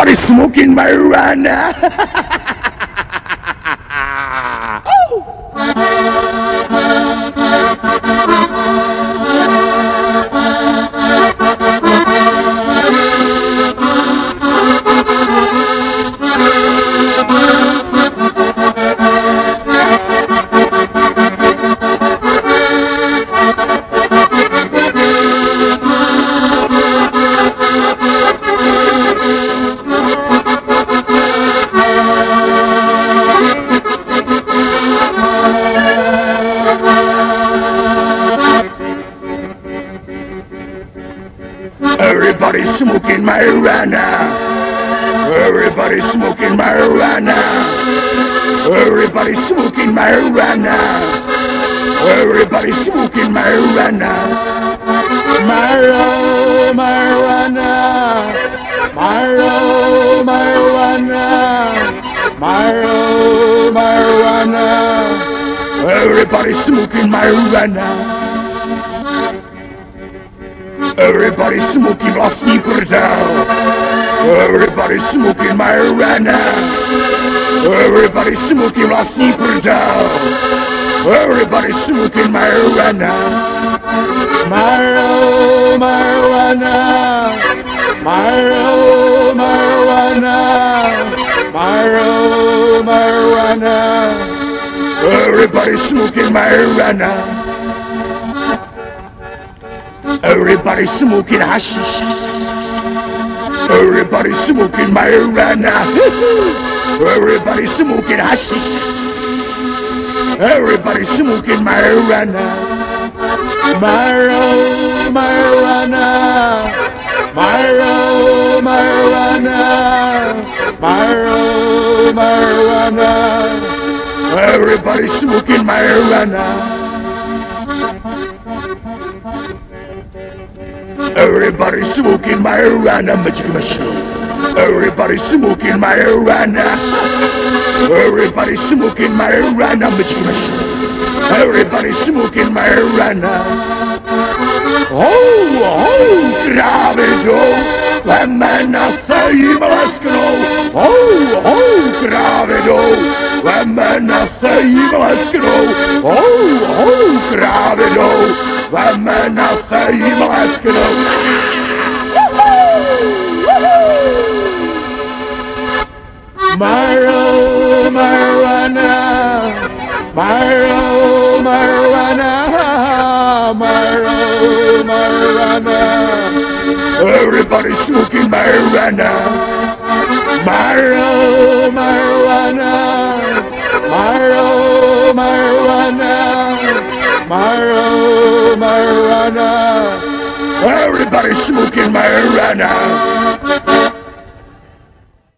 Everybody smoking marijuana. Everybody smoking marijuana. Everybody smoking marijuana. Everybody smoking marijuana. Everybody smoking marijuana. Marijuana. Marijuana. Marijuana. Everybody smoking marijuana. Everybody smoking vlastní prdel. Everybody smoking marijuana. Everybody smoking vlastní prdel. Everybody smoking marijuana. Marijuana. Marijuana. Marijuana. Everybody smoking marijuana. Everybody smoking hashish. Everybody smoking marijuana. Everybody smoking hashish. Everybody smoking marijuana. Marijuana. Marijuana. Marijuana. Everybody smoking marijuana. Everybody smoking marijuana, magic mushrooms. Everybody smoking marijuana. Everybody smoking marijuana, magic mushrooms. Everybody smoking marijuana. Krávido, lemena se jim lesknou. Krávido, lemena se jim lesknou. Krávido, lemena se jim lesknou. Marijuana. Marijuana. Marijuana. Everybody smoking marijuana. Marijuana. Marijuana. Marijuana. Everybody smoking marijuana.